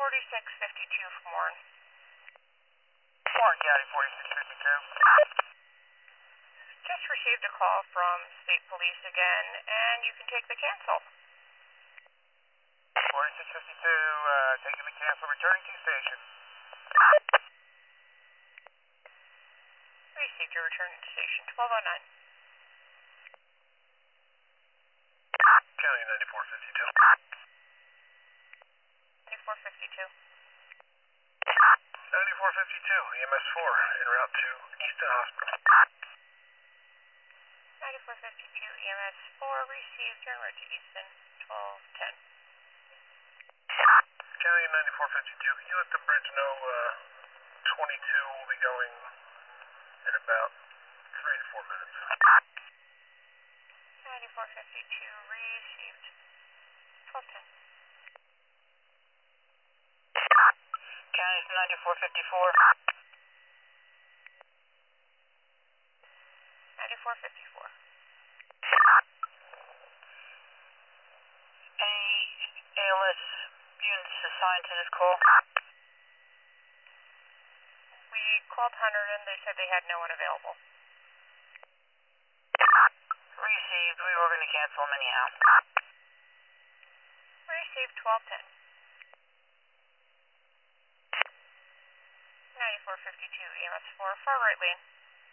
4652 from Warren. Warren County 4652. Just received a call from State Police again, and you can take the cancel. 4652, taking the cancel, returning to station. Received your return to station 1209. County 9452. 9452. 9452, EMS 4, en route to Easton Hospital. 9452, EMS 4, received your route to Easton 1210. County 9452, can you let the bridge know 22 will be going in about 3 to 4 minutes? 9452, received 1210. County 9454. 9454. Any ALS units assigned to this call? We called Hunterdon, they said they had no one available. Received. We were going to cancel them anyhow. Received 1210. 9452, EMS 4, far right lane.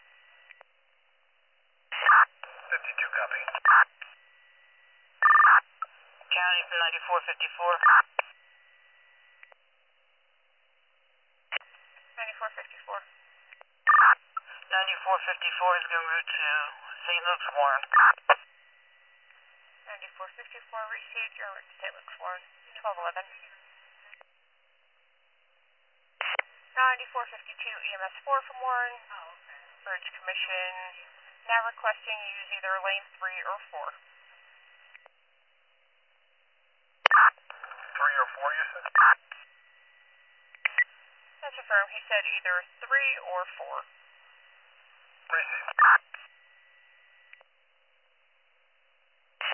52, copy. County 9454. 9454. 9454 is going to route to St. Luke's Warren. 9454, received your route to St. Luke's Warren 1211. 9452, EMS 4 from Warren. Bridge Commission now requesting you use either lane 3 or 4. 3 or 4, you said? That's affirmed. He said either 3 or 4. Received.